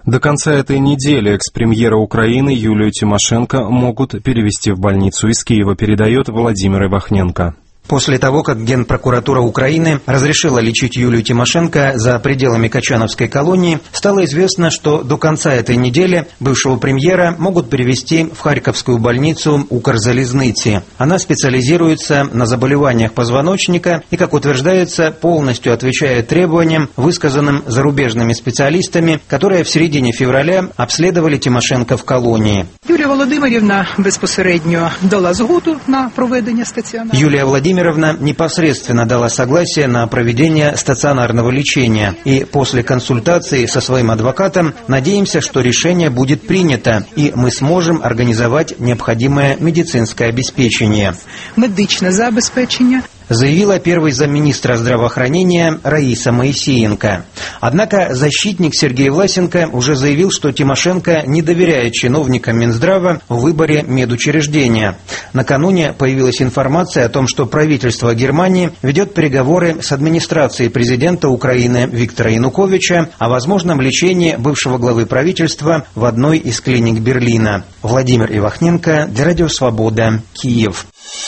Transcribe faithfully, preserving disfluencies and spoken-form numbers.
До конца этой недели экс-премьера Украины Юлию Тимошенко могут перевести в больницу из Киева, передает Владимир Ивахненко. После того, как Генпрокуратура Украины разрешила лечить Юлию Тимошенко за пределами Качановской колонии, стало известно, что до конца этой недели бывшего премьера могут перевести в Харьковскую больницу Укрзалізниці. Она специализируется на заболеваниях позвоночника и, как утверждается, полностью отвечает требованиям, высказанным зарубежными специалистами, которые в середине февраля обследовали Тимошенко в колонии. Юлія Володимирівна безпосередньо дала згоду на проведення стаціонарного. Юлия Владимировна непосредственно дала согласие на проведение стационарного лечения. И после консультации со своим адвокатом надеемся, что решение будет принято, и мы сможем организовать необходимое медицинское обеспечение. Медичное забезпечение. Заявила первый замминистра здравоохранения Раиса Моисеенко. Однако защитник Сергей Власенко уже заявил, что Тимошенко не доверяет чиновникам Минздрава в выборе медучреждения. Накануне появилась информация о том, что правительство Германии ведет переговоры с администрацией президента Украины Виктора Януковича о возможном лечении бывшего главы правительства в одной из клиник Берлина. Владимир Ивахненко для Радио Свобода, Киев.